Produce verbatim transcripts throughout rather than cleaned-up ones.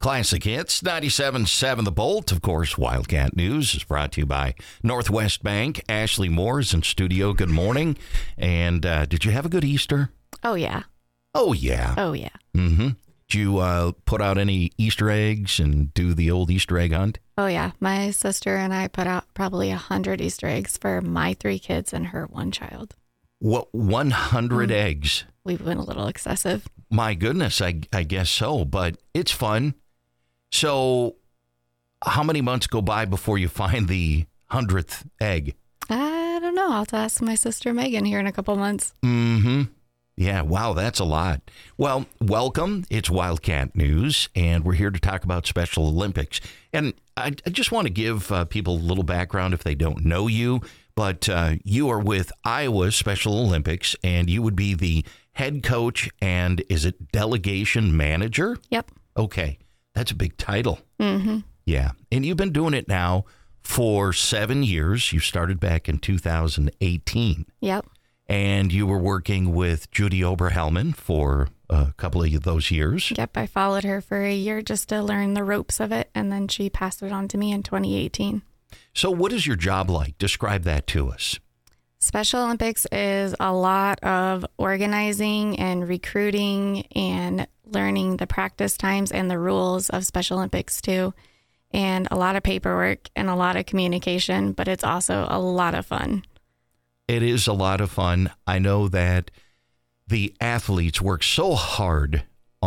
Classic Hits, ninety-seven point seven The Bolt. Of course, Wildcat News is brought to you by Northwest Bank. Ashley Moore is in studio. Good morning. And uh, did you have a good Easter? Oh, yeah. Oh, yeah. Oh, yeah. Mm-hmm. Did you uh, put out any Easter eggs and do the old Easter egg hunt? Oh, yeah. My sister and I put out probably one hundred Easter eggs for my three kids and her one child. What, one hundred Mm. eggs? We went a little excessive. My goodness, I, I guess so, but it's fun. So how many months go by before you find the hundredth egg? I don't know. I'll have to ask my sister Megan here in a couple months. Mm-hmm. Yeah, wow, that's a lot. Well, welcome. It's Wildcat News, and we're here to talk about Special Olympics. And I, I just want to give uh, people a little background if they don't know you, but uh, you are with Iowa Special Olympics, and you would be the head coach and, is it delegation manager? Yep. Okay, that's a big title. Mm-hmm. Yeah, and you've been doing it now for seven years. You started back in two thousand eighteen. Yep. And you were working with Judy Oberhelman for a couple of those years. Yep. I followed her for a year just to learn the ropes of it, and then she passed it on to me in twenty eighteen. So what is your job like? Describe that to us. Special Olympics is a lot of organizing and recruiting and learning the practice times and the rules of Special Olympics too. And a lot of paperwork and a lot of communication, but it's also a lot of fun. It is a lot of fun. I know that the athletes work so hard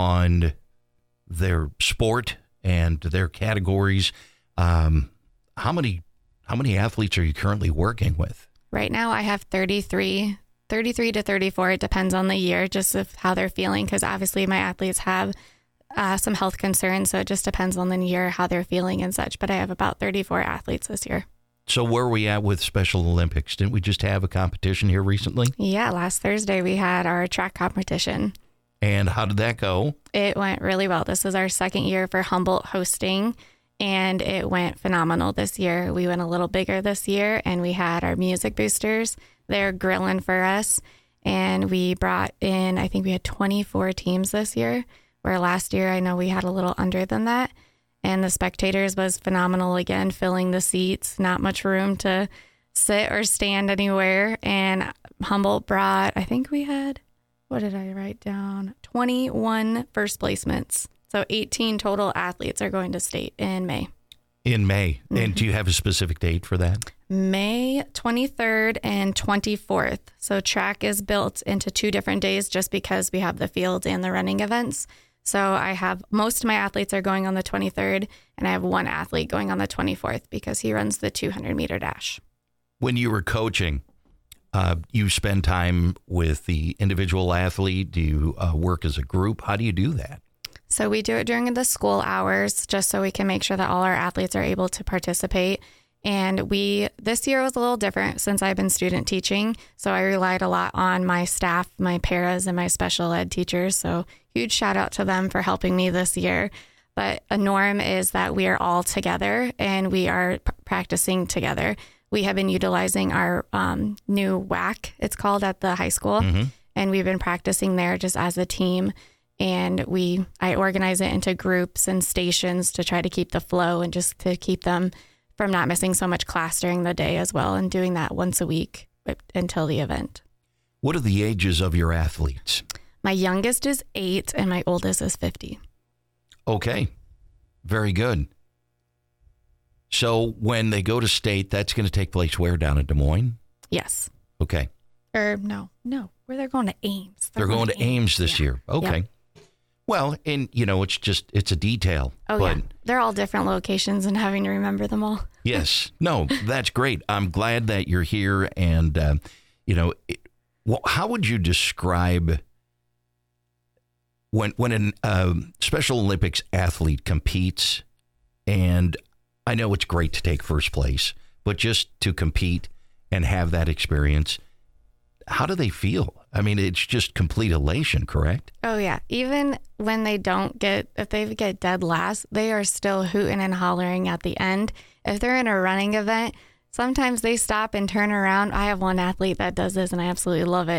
on their sport and their categories. Um, how many how many athletes are you currently working with? Right now I have thirty-three, thirty-three to thirty-four. It depends on the year, just of how they're feeling, because obviously my athletes have uh, some health concerns. So it just depends on the year, how they're feeling and such. But I have about thirty-four athletes this year. So where are we at with Special Olympics? Didn't we just have a competition here recently? Yeah, last Thursday we had our track competition. And how did that go? It went really well. This is our second year for Humboldt hosting, and it went phenomenal this year. We went a little bigger this year, and we had our music boosters. They're grilling for us, and we brought in, I think we had twenty-four teams this year, where last year I know we had a little under than that. And the spectators was phenomenal again, filling the seats, not much room to sit or stand anywhere. And Humboldt brought, I think we had, what did I write down? twenty-one first placements. So eighteen total athletes are going to state in May. In May. Mm-hmm. And do you have a specific date for that? May twenty-third and twenty-fourth. So track is built into two different days just because we have the fields and the running events. So I have most of my athletes are going on the twenty-third, and I have one athlete going on the twenty-fourth because he runs the two hundred meter dash. When you were coaching, uh, you spend time with the individual athlete? Do you uh, work as a group? How do you do that? So we do it during the school hours just so we can make sure that all our athletes are able to participate. And we, this year was a little different since I've been student teaching. So I relied a lot on my staff, my paras, and my special ed teachers. So huge shout out to them for helping me this year. But a norm is that we are all together and we are p- practicing together. We have been utilizing our um, new W A C, it's called, at the high school. Mm-hmm. And we've been practicing there just as a team. And we, I organize it into groups and stations to try to keep the flow and just to keep them from not missing so much class during the day as well, and doing that once a week until the event. What are the ages of your athletes? My youngest is eight and my oldest is fifty. Okay, very good. So when they go to state, that's going to take place where, down in Des Moines? Yes. Okay. Or no, no, where they're going to Ames. They're, they're going, going to Ames, Ames this yeah. year. Okay. Yep. Well, and, you know, it's just, it's a detail. Oh, but, yeah. They're all different locations and having to remember them all. Yes. No, that's great. I'm glad that you're here. And, uh, you know, it, well, how would you describe when when a uh, Special Olympics athlete competes? And I know it's great to take first place, but just to compete and have that experience, how do they feel? I mean, it's just complete elation, correct? Oh, yeah. Even when they don't get, if they get dead last, they are still hooting and hollering at the end. If they're in a running event, sometimes they stop and turn around. I have one athlete that does this, and I absolutely love it.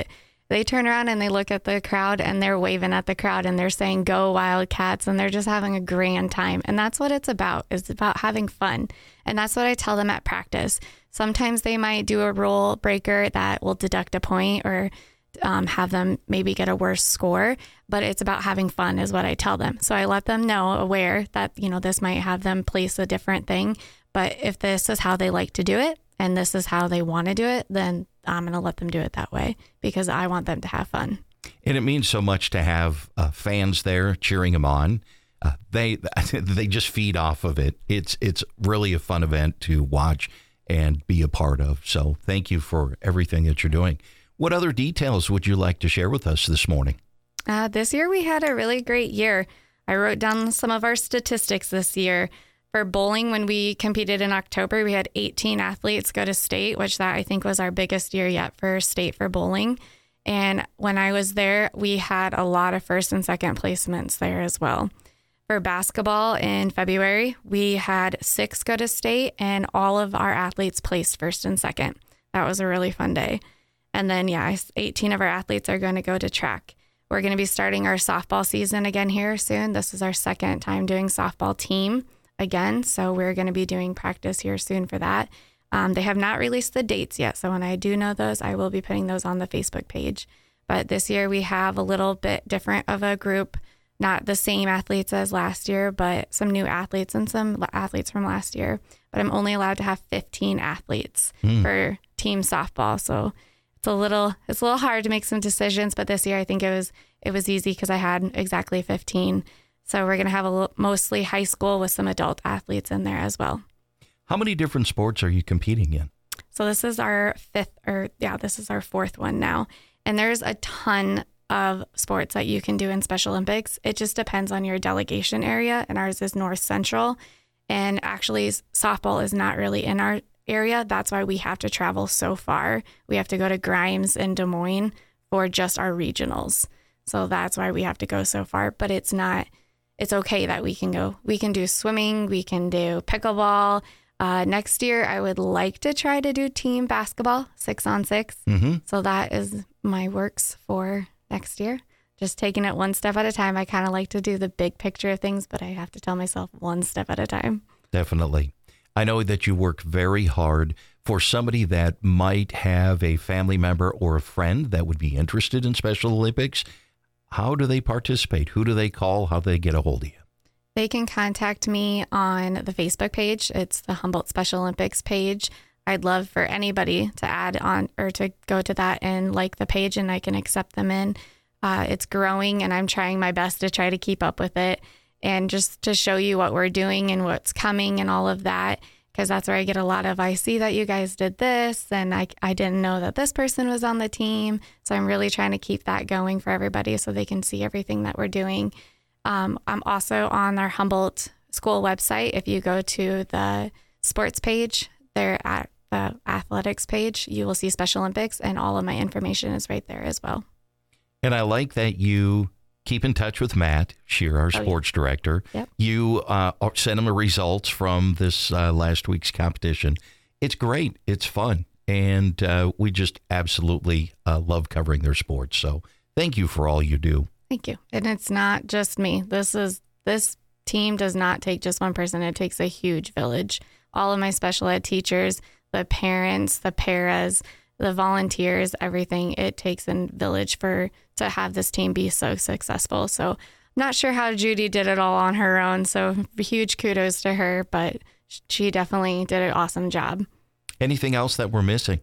they turn around and they look at the crowd and they're waving at the crowd and they're saying, "Go Wildcats," and they're just having a grand time. And that's what it's about. It's about having fun. And that's what I tell them at practice. Sometimes they might do a rule breaker that will deduct a point or um, have them maybe get a worse score, but it's about having fun is what I tell them. So I let them know, aware that, you know, this might have them place a different thing. But if this is how they like to do it and this is how they want to do it, then I'm going to let them do it that way because I want them to have fun. And it means so much to have uh, fans there cheering them on. Uh, they they just feed off of it. It's it's really a fun event to watch and be a part of. So thank you for everything that you're doing. What other details would you like to share with us this morning? Uh, this year we had a really great year. I wrote down some of our statistics this year. For bowling, when we competed in October, we had eighteen athletes go to state, which that I think was our biggest year yet for state for bowling. And when I was there, we had a lot of first and second placements there as well. For basketball in February, we had six go to state and all of our athletes placed first and second. That was a really fun day. And then, yeah, eighteen of our athletes are going to go to track. We're going to be starting our softball season again here soon. This is our second time doing softball team again. So we're going to be doing practice here soon for that. Um, they have not released the dates yet. So when I do know those, I will be putting those on the Facebook page. But this year we have a little bit different of a group, not the same athletes as last year, but some new athletes and some athletes from last year. But I'm only allowed to have fifteen athletes mm. for team softball. So it's a little, it's a little hard to make some decisions. But this year I think it was, it was easy because I had exactly fifteen. So we're going to have a mostly high school with some adult athletes in there as well. How many different sports are you competing in? So this is our fifth, or yeah, this is our fourth one now. And there's a ton of sports that you can do in Special Olympics. It just depends on your delegation area. And ours is North Central. And actually, softball is not really in our area. That's why we have to travel so far. We have to go to Grimes and Des Moines for just our regionals. So that's why we have to go so far. But it's not... It's okay that we can go. We can do swimming. We can do pickleball. Uh, next year, I would like to try to do team basketball, six on six. Mm-hmm. So that is my works for next year. Just taking it one step at a time. I kind of like to do the big picture of things, but I have to tell myself one step at a time. Definitely. I know that you work very hard. For somebody that might have a family member or a friend that would be interested in Special Olympics, how do they participate? Who do they call? How do they get a hold of you? They can contact me on the Facebook page. It's the Humboldt Special Olympics page. I'd love for anybody to add on or to go to that and like the page, and I can accept them in. Uh, it's growing, and I'm trying my best to try to keep up with it and just to show you what we're doing and what's coming and all of that, because that's where I get a lot of, I see that you guys did this, and I, I didn't know that this person was on the team. So I'm really trying to keep that going for everybody so they can see everything that we're doing. Um, I'm also on our Humboldt school website. If you go to the sports page, they're at the athletics page, you will see Special Olympics, and all of my information is right there as well. And I like that you keep in touch with Matt Shear, our oh, sports yeah. director. Yep. You uh, send him the results from this uh, last week's competition. It's great. It's fun. And uh, we just absolutely uh, love covering their sports. So thank you for all you do. Thank you. And it's not just me. This is this team does not take just one person. It takes a huge village. All of my special ed teachers, the parents, the paras, the volunteers, everything. It takes a village for to have this team be so successful. So I'm not sure how Judy did it all on her own. So huge kudos to her, but she definitely did an awesome job. Anything else that we're missing?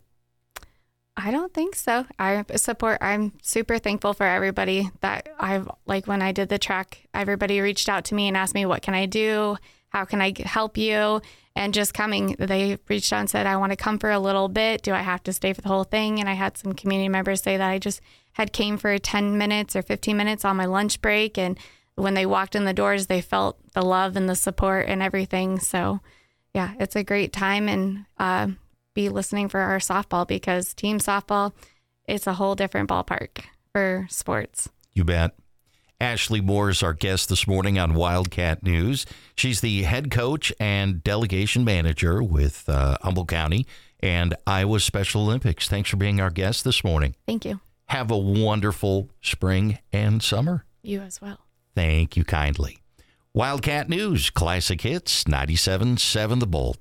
I don't think so. I support, I'm super thankful for everybody that I've, like when I did the track, everybody reached out to me and asked me, what can I do? How can I help you? And just coming, they reached out and said, I want to come for a little bit. Do I have to stay for the whole thing? And I had some community members say that I just had came for ten minutes or fifteen minutes on my lunch break. And when they walked in the doors, they felt the love and the support and everything. So yeah, it's a great time. And, uh, be listening for our softball, because team softball, it's a whole different ballpark for sports. You bet. Ashley Moore is our guest this morning on Wildcat News. She's the head coach and delegation manager with uh, Humboldt County and Iowa Special Olympics. Thanks for being our guest this morning. Thank you. Have a wonderful spring and summer. You as well. Thank you kindly. Wildcat News, Classic Hits, ninety-seven point seven The Bolt.